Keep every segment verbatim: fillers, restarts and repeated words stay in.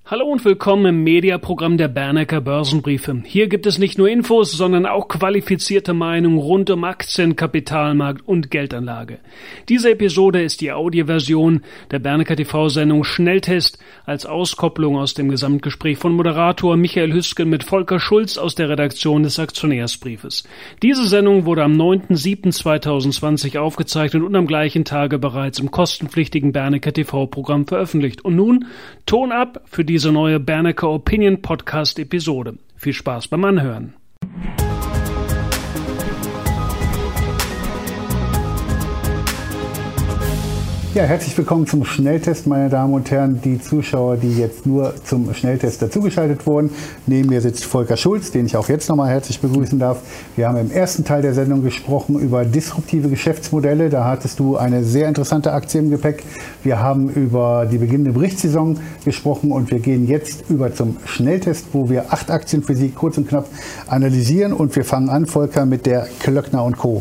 Hallo und willkommen im Mediaprogramm der Bernecker Börsenbriefe. Hier gibt es nicht nur Infos, sondern auch qualifizierte Meinungen rund um Aktien, Kapitalmarkt und Geldanlage. Diese Episode ist die Audioversion der Bernecker T V-Sendung Schnelltest als Auskopplung aus dem Gesamtgespräch von Moderator Michael Hüsken mit Volker Schulz aus der Redaktion des Aktionärsbriefes. Diese Sendung wurde am neunten siebten zweitausendzwanzig aufgezeichnet und am gleichen Tage bereits im kostenpflichtigen Bernecker T V-Programm veröffentlicht. Und nun Ton ab für die diese neue Bernecker Opinion Podcast Episode. Viel Spaß beim Anhören. Ja, herzlich willkommen zum Schnelltest, meine Damen und Herren, die Zuschauer, die jetzt nur zum Schnelltest dazugeschaltet wurden. Neben mir sitzt Volker Schulz, den ich auch jetzt nochmal herzlich begrüßen darf. Wir haben im ersten Teil der Sendung gesprochen über disruptive Geschäftsmodelle. Da hattest du eine sehr interessante Aktie im Gepäck. Wir haben über die beginnende Berichtssaison gesprochen und wir gehen jetzt über zum Schnelltest, wo wir acht Aktien für Sie kurz und knapp analysieren. Und wir fangen an, Volker, mit der Klöckner und Co.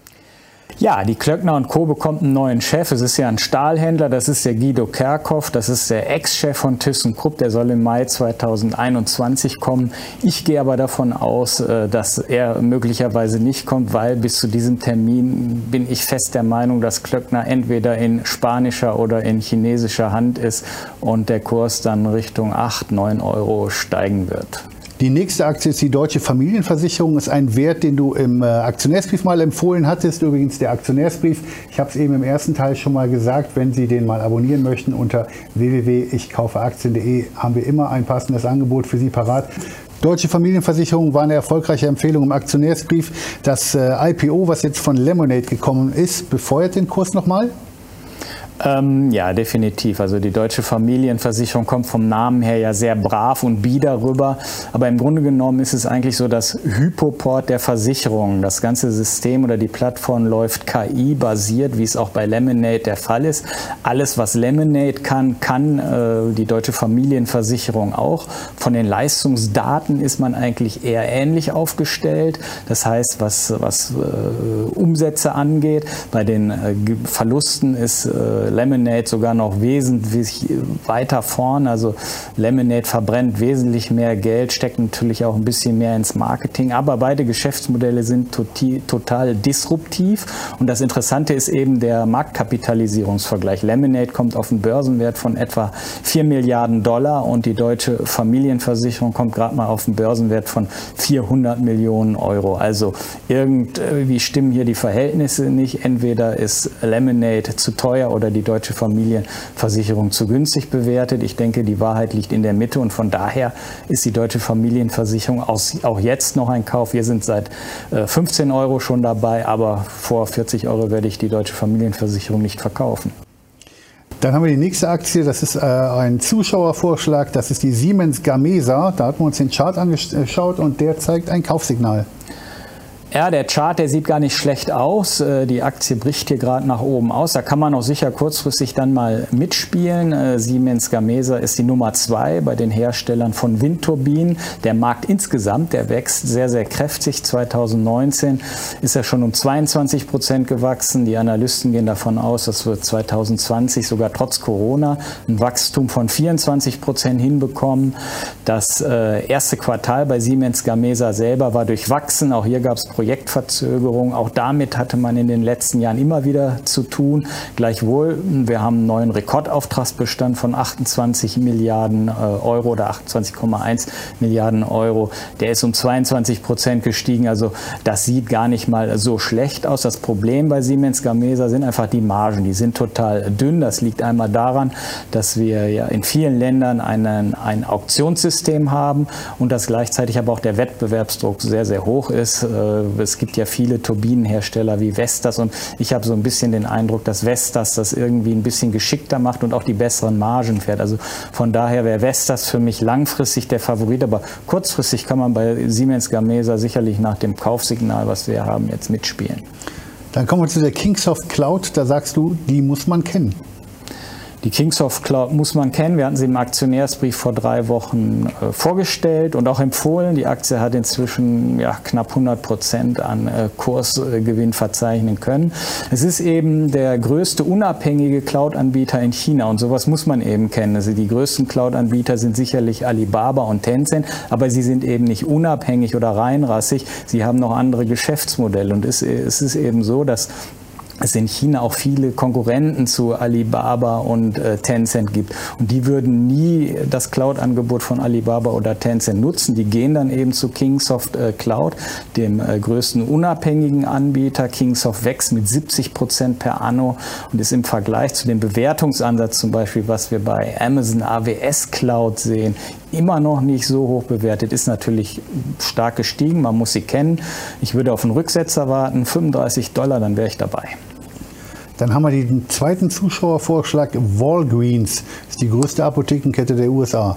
Ja, die Klöckner und Co. bekommt einen neuen Chef. Es ist ja ein Stahlhändler, das ist der Guido Kerkhoff, das ist der Ex-Chef von ThyssenKrupp, der soll im Mai zweitausendeinundzwanzig kommen. Ich gehe aber davon aus, dass er möglicherweise nicht kommt, weil bis zu diesem Termin bin ich fest der Meinung, dass Klöckner entweder in spanischer oder in chinesischer Hand ist und der Kurs dann Richtung acht, neun Euro steigen wird. Die nächste Aktie ist die Deutsche Familienversicherung, ist ein Wert, den du im Aktionärsbrief mal empfohlen hattest. Übrigens der Aktionärsbrief, ich habe es eben im ersten Teil schon mal gesagt, wenn Sie den mal abonnieren möchten, unter w w w punkt ich kaufe aktien punkt de haben wir immer ein passendes Angebot für Sie parat. Deutsche Familienversicherung war eine erfolgreiche Empfehlung im Aktionärsbrief. Das I P O, was jetzt von Lemonade gekommen ist, befeuert den Kurs nochmal? Ähm, ja, definitiv. Also die Deutsche Familienversicherung kommt vom Namen her ja sehr brav und bieder rüber. Aber im Grunde genommen ist es eigentlich so das Hypoport der Versicherungen. Das ganze System oder die Plattform läuft K I-basiert, wie es auch bei Lemonade der Fall ist. Alles, was Lemonade kann, kann äh, die Deutsche Familienversicherung auch. Von den Leistungsdaten ist man eigentlich eher ähnlich aufgestellt. Das heißt, was, was äh, Umsätze angeht, bei den äh, Verlusten ist äh, Lemonade sogar noch wesentlich weiter vorn. Also Lemonade verbrennt wesentlich mehr Geld, steckt natürlich auch ein bisschen mehr ins Marketing. Aber beide Geschäftsmodelle sind toti- total disruptiv. Und das Interessante ist eben der Marktkapitalisierungsvergleich. Lemonade kommt auf einen Börsenwert von etwa vier Milliarden Dollar und die Deutsche Familienversicherung kommt gerade mal auf einen Börsenwert von vierhundert Millionen Euro. Also irgendwie stimmen hier die Verhältnisse nicht. Entweder ist Lemonade zu teuer oder die Deutsche Familienversicherung zu günstig bewertet. Ich denke, die Wahrheit liegt in der Mitte und von daher ist die Deutsche Familienversicherung auch jetzt noch ein Kauf. Wir sind seit fünfzehn Euro schon dabei, aber vor vierzig Euro werde ich die Deutsche Familienversicherung nicht verkaufen. Dann haben wir die nächste Aktie, das ist äh, ein Zuschauervorschlag, das ist die Siemens Gamesa. Da hatten wir uns den Chart angeschaut und der zeigt ein Kaufsignal. Ja, der Chart, der sieht gar nicht schlecht aus. Die Aktie bricht hier gerade nach oben aus. Da kann man auch sicher kurzfristig dann mal mitspielen. Siemens Gamesa ist die Nummer zwei bei den Herstellern von Windturbinen. Der Markt insgesamt, der wächst sehr, sehr kräftig. zweitausendneunzehn ist er schon um zweiundzwanzig Prozent gewachsen. Die Analysten gehen davon aus, dass wir zweitausendzwanzig sogar trotz Corona ein Wachstum von vierundzwanzig Prozent hinbekommen. Das erste Quartal bei Siemens Gamesa selber war durchwachsen. Auch hier gab es Projektverzögerung. Auch damit hatte man in den letzten Jahren immer wieder zu tun. Gleichwohl, wir haben einen neuen Rekordauftragsbestand von achtundzwanzig Milliarden Euro oder achtundzwanzig Komma eins Milliarden Euro. Der ist um zweiundzwanzig Prozent gestiegen. Also das sieht gar nicht mal so schlecht aus. Das Problem bei Siemens Gamesa sind einfach die Margen. Die sind total dünn. Das liegt einmal daran, dass wir ja in vielen Ländern einen, ein Auktionssystem haben und dass gleichzeitig aber auch der Wettbewerbsdruck sehr, sehr hoch ist. Es gibt ja viele Turbinenhersteller wie Vestas und ich habe so ein bisschen den Eindruck, dass Vestas das irgendwie ein bisschen geschickter macht und auch die besseren Margen fährt. Also von daher wäre Vestas für mich langfristig der Favorit, aber kurzfristig kann man bei Siemens Gamesa sicherlich nach dem Kaufsignal, was wir haben, jetzt mitspielen. Dann kommen wir zu der Kingsoft Cloud, da sagst du, die muss man kennen. Die Kingsoft Cloud muss man kennen. Wir hatten sie im Aktionärsbrief vor drei Wochen äh, vorgestellt und auch empfohlen. Die Aktie hat inzwischen ja, knapp hundert Prozent an äh, Kursgewinn verzeichnen können. Es ist eben der größte unabhängige Cloud-Anbieter in China und sowas muss man eben kennen. Also die größten Cloud-Anbieter sind sicherlich Alibaba und Tencent, aber sie sind eben nicht unabhängig oder reinrassig. Sie haben noch andere Geschäftsmodelle und es, es ist eben so, dass es in China auch viele Konkurrenten zu Alibaba und äh, Tencent gibt. Und die würden nie das Cloud-Angebot von Alibaba oder Tencent nutzen. Die gehen dann eben zu Kingsoft äh, Cloud, dem äh, größten unabhängigen Anbieter. Kingsoft wächst mit siebzig Prozent per anno und ist im Vergleich zu dem Bewertungsansatz zum Beispiel, was wir bei Amazon A W S Cloud sehen, immer noch nicht so hoch bewertet, ist natürlich stark gestiegen. Man muss sie kennen. Ich würde auf einen Rücksetzer warten, fünfunddreißig Dollar, dann wäre ich dabei. Dann haben wir den zweiten Zuschauervorschlag. Walgreens ist die größte Apothekenkette der U S A.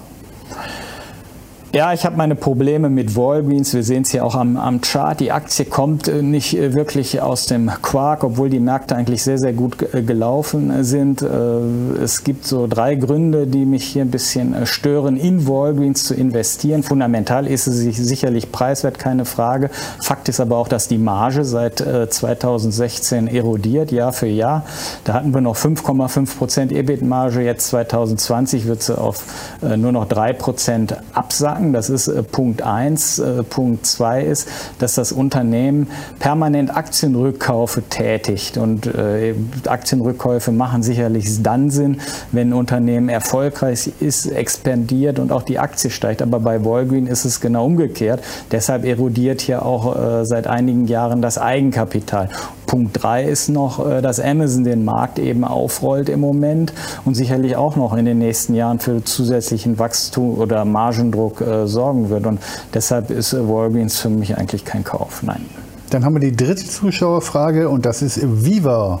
Ja, ich habe meine Probleme mit Walgreens. Wir sehen es hier auch am, am Chart. Die Aktie kommt nicht wirklich aus dem Quark, obwohl die Märkte eigentlich sehr, sehr gut gelaufen sind. Es gibt so drei Gründe, die mich hier ein bisschen stören, in Walgreens zu investieren. Fundamental ist es sicherlich preiswert, keine Frage. Fakt ist aber auch, dass die Marge seit zweitausendsechzehn erodiert, Jahr für Jahr. Da hatten wir noch fünf Komma fünf Prozent E B I T-Marge. Jetzt zweitausendzwanzig wird sie auf nur noch drei Prozent absacken. Das ist äh, Punkt eins. Äh, Punkt zwei ist, dass das Unternehmen permanent Aktienrückkäufe tätigt. Und äh, Aktienrückkäufe machen sicherlich dann Sinn, wenn ein Unternehmen erfolgreich ist, expandiert und auch die Aktie steigt. Aber bei Walgreens ist es genau umgekehrt. Deshalb erodiert hier auch äh, seit einigen Jahren das Eigenkapital. Punkt drei ist noch, äh, dass Amazon den Markt eben aufrollt im Moment und sicherlich auch noch in den nächsten Jahren für zusätzlichen Wachstum oder Margendruck äh, sorgen wird. Und deshalb ist äh, Walgreens für mich eigentlich kein Kauf. Nein. Dann haben wir die dritte Zuschauerfrage und das ist Viva.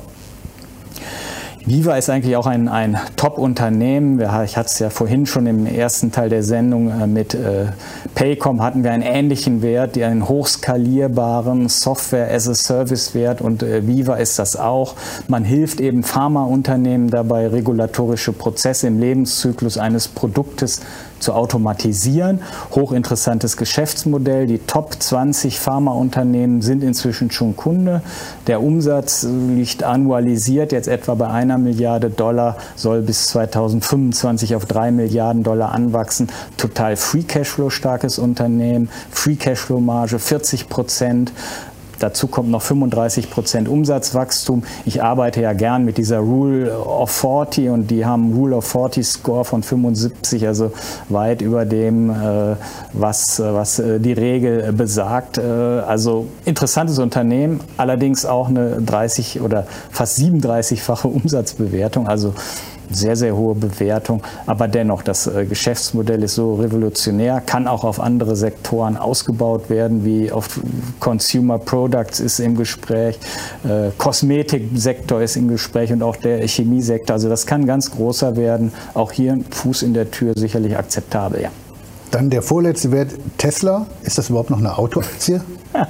Viva ist eigentlich auch ein, ein Top-Unternehmen. Ich hatte es ja vorhin schon im ersten Teil der Sendung mit äh, Paycom hatten wir einen ähnlichen Wert, die einen hochskalierbaren Software-as-a-Service-Wert und äh, Viva ist das auch. Man hilft eben Pharmaunternehmen dabei, regulatorische Prozesse im Lebenszyklus eines Produktes zu automatisieren. Hochinteressantes Geschäftsmodell. Die Top zwanzig Pharmaunternehmen sind inzwischen schon Kunde. Der Umsatz liegt annualisiert jetzt etwa bei einer Milliarde Dollar, soll bis zweitausendfünfundzwanzig auf drei Milliarden Dollar anwachsen. Total Free Cashflow starkes Unternehmen. Free Cashflow Marge vierzig Prozent. Dazu kommt noch fünfunddreißig Prozent Umsatzwachstum. Ich arbeite ja gern mit dieser Rule of vierzig und die haben einen Rule of vierzig Score von fünfundsiebzig, also weit über dem, was, was die Regel besagt. Also interessantes Unternehmen, allerdings auch eine dreißig oder fast siebenunddreißig-fache Umsatzbewertung, also sehr, sehr hohe Bewertung, aber dennoch, das äh, Geschäftsmodell ist so revolutionär, kann auch auf andere Sektoren ausgebaut werden, wie auf Consumer Products ist im Gespräch, äh, Kosmetiksektor ist im Gespräch und auch der Chemiesektor, also das kann ganz großer werden, auch hier ein Fuß in der Tür sicherlich akzeptabel, ja. Dann der vorletzte Wert, Tesla, ist das überhaupt noch eine Autoaktie?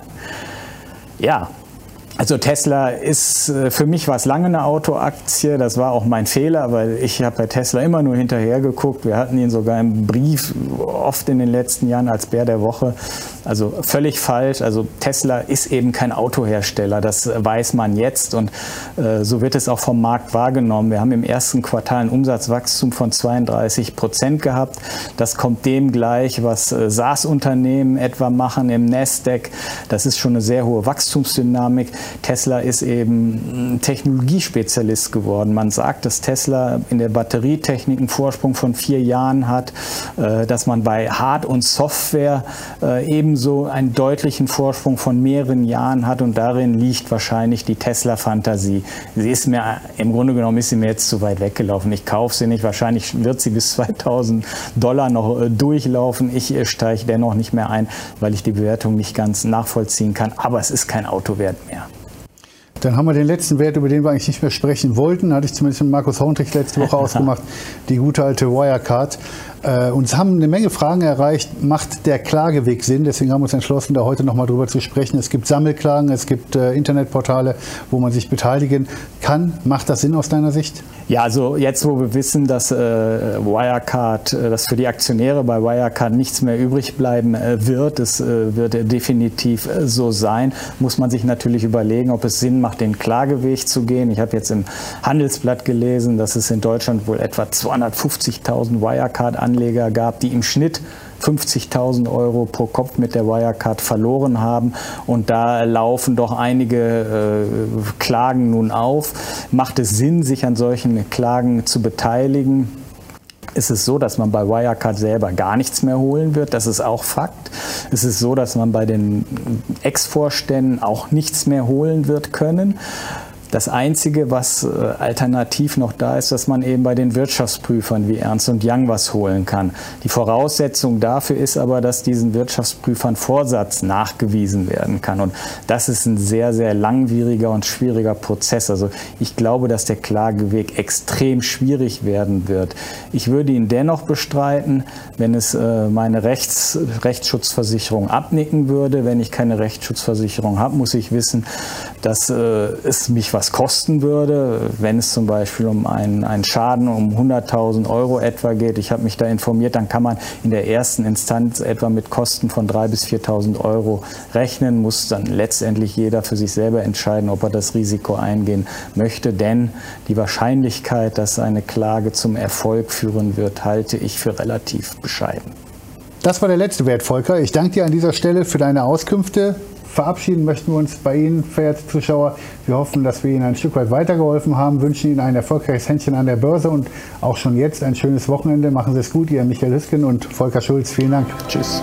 Ja. Also Tesla ist, für mich war es lange eine Autoaktie, das war auch mein Fehler, weil ich habe bei Tesla immer nur hinterher geguckt. Wir hatten ihn sogar im Brief oft in den letzten Jahren als Bär der Woche. Also völlig falsch. Also Tesla ist eben kein Autohersteller, das weiß man jetzt und äh, so wird es auch vom Markt wahrgenommen. Wir haben im ersten Quartal ein Umsatzwachstum von zweiunddreißig Prozent gehabt. Das kommt dem gleich, was äh, SaaS-Unternehmen etwa machen im Nasdaq. Das ist schon eine sehr hohe Wachstumsdynamik. Tesla ist eben ein Technologiespezialist geworden. Man sagt, dass Tesla in der Batterietechnik einen Vorsprung von vier Jahren hat, dass man bei Hard- und Software ebenso einen deutlichen Vorsprung von mehreren Jahren hat und darin liegt wahrscheinlich die Tesla-Fantasie. Sie ist mir, im Grunde genommen ist sie mir jetzt zu weit weggelaufen. Ich kaufe sie nicht. Wahrscheinlich wird sie bis zweitausend Dollar noch durchlaufen. Ich steige dennoch nicht mehr ein, weil ich die Bewertung nicht ganz nachvollziehen kann. Aber es ist kein Autowert mehr. Dann haben wir den letzten Wert, über den wir eigentlich nicht mehr sprechen wollten, hatte ich zumindest mit Markus Horntrich letzte Woche ausgemacht, die gute alte Wirecard. Äh, uns haben eine Menge Fragen erreicht. Macht der Klageweg Sinn? Deswegen haben wir uns entschlossen, da heute nochmal drüber zu sprechen. Es gibt Sammelklagen, es gibt äh, Internetportale, wo man sich beteiligen kann. Macht das Sinn aus deiner Sicht? Ja, also jetzt, wo wir wissen, dass äh, Wirecard, äh, dass für die Aktionäre bei Wirecard nichts mehr übrig bleiben äh, wird, es äh, wird definitiv äh, so sein, muss man sich natürlich überlegen, ob es Sinn macht, den Klageweg zu gehen. Ich habe jetzt im Handelsblatt gelesen, dass es in Deutschland wohl etwa zweihundertfünfzigtausend Wirecard-Anleger gab, die im Schnitt fünfzigtausend Euro pro Kopf mit der Wirecard verloren haben. Und da laufen doch einige äh, Klagen nun auf. Macht es Sinn, sich an solchen Klagen zu beteiligen? Ist es so, dass man bei Wirecard selber gar nichts mehr holen wird? Das ist auch Fakt. Es ist so, dass man bei den Ex-Vorständen auch nichts mehr holen wird können. Das Einzige, was äh, alternativ noch da ist, dass man eben bei den Wirtschaftsprüfern wie Ernst und Young was holen kann. Die Voraussetzung dafür ist aber, dass diesen Wirtschaftsprüfern Vorsatz nachgewiesen werden kann. Und das ist ein sehr, sehr langwieriger und schwieriger Prozess. Also ich glaube, dass der Klageweg extrem schwierig werden wird. Ich würde ihn dennoch bestreiten, wenn es äh, meine Rechts, Rechtsschutzversicherung abnicken würde. Wenn ich keine Rechtsschutzversicherung habe, muss ich wissen, dass äh, es mich was kosten würde, wenn es zum Beispiel um einen, einen Schaden um hunderttausend Euro etwa geht. Ich habe mich da informiert, dann kann man in der ersten Instanz etwa mit Kosten von dreitausend bis viertausend Euro rechnen, muss dann letztendlich jeder für sich selber entscheiden, ob er das Risiko eingehen möchte, denn die Wahrscheinlichkeit, dass eine Klage zum Erfolg führen wird, halte ich für relativ bescheiden. Das war der letzte Wert, Volker. Ich danke dir an dieser Stelle für deine Auskünfte. Verabschieden möchten wir uns bei Ihnen, verehrte Zuschauer. Wir hoffen, dass wir Ihnen ein Stück weit weitergeholfen haben, wünschen Ihnen ein erfolgreiches Händchen an der Börse und auch schon jetzt ein schönes Wochenende. Machen Sie es gut, Ihr Michael Hüsken und Volker Schulz. Vielen Dank. Tschüss.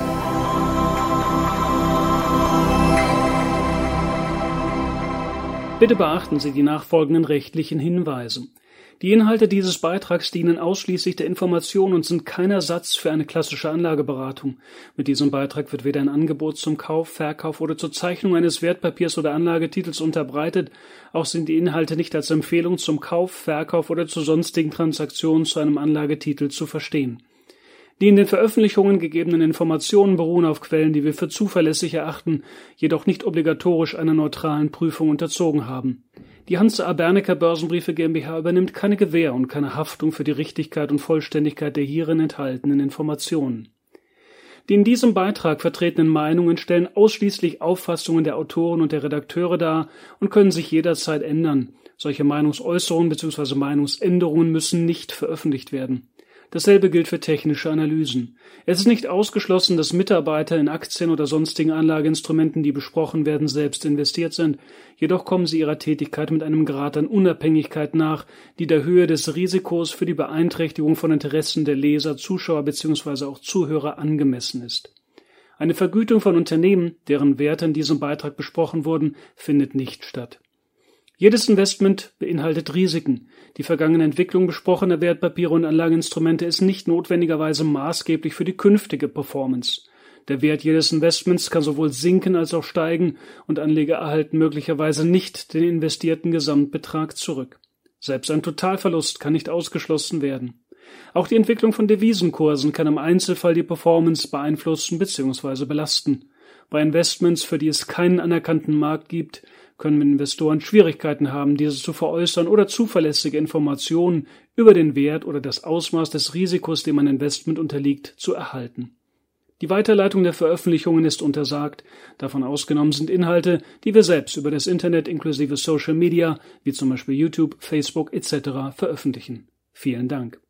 Bitte beachten Sie die nachfolgenden rechtlichen Hinweise. Die Inhalte dieses Beitrags dienen ausschließlich der Information und sind kein Ersatz für eine klassische Anlageberatung. Mit diesem Beitrag wird weder ein Angebot zum Kauf, Verkauf oder zur Zeichnung eines Wertpapiers oder Anlagetitels unterbreitet, auch sind die Inhalte nicht als Empfehlung zum Kauf, Verkauf oder zu sonstigen Transaktionen zu einem Anlagetitel zu verstehen. Die in den Veröffentlichungen gegebenen Informationen beruhen auf Quellen, die wir für zuverlässig erachten, jedoch nicht obligatorisch einer neutralen Prüfung unterzogen haben. Die Hanse A. Bernecker Börsenbriefe GmbH übernimmt keine Gewähr und keine Haftung für die Richtigkeit und Vollständigkeit der hierin enthaltenen Informationen. Die in diesem Beitrag vertretenen Meinungen stellen ausschließlich Auffassungen der Autoren und der Redakteure dar und können sich jederzeit ändern. Solche Meinungsäußerungen bzw. Meinungsänderungen müssen nicht veröffentlicht werden. Dasselbe gilt für technische Analysen. Es ist nicht ausgeschlossen, dass Mitarbeiter in Aktien oder sonstigen Anlageinstrumenten, die besprochen werden, selbst investiert sind. Jedoch kommen sie ihrer Tätigkeit mit einem Grad an Unabhängigkeit nach, die der Höhe des Risikos für die Beeinträchtigung von Interessen der Leser, Zuschauer bzw. auch Zuhörer angemessen ist. Eine Vergütung von Unternehmen, deren Werte in diesem Beitrag besprochen wurden, findet nicht statt. Jedes Investment beinhaltet Risiken. Die vergangene Entwicklung besprochener Wertpapiere und Anlageinstrumente ist nicht notwendigerweise maßgeblich für die künftige Performance. Der Wert jedes Investments kann sowohl sinken als auch steigen und Anleger erhalten möglicherweise nicht den investierten Gesamtbetrag zurück. Selbst ein Totalverlust kann nicht ausgeschlossen werden. Auch die Entwicklung von Devisenkursen kann im Einzelfall die Performance beeinflussen bzw. belasten. Bei Investments, für die es keinen anerkannten Markt gibt, können Investoren Schwierigkeiten haben, diese zu veräußern oder zuverlässige Informationen über den Wert oder das Ausmaß des Risikos, dem ein Investment unterliegt, zu erhalten. Die Weiterleitung der Veröffentlichungen ist untersagt, davon ausgenommen sind Inhalte, die wir selbst über das Internet inklusive Social Media, wie zum Beispiel YouTube, Facebook et cetera veröffentlichen. Vielen Dank.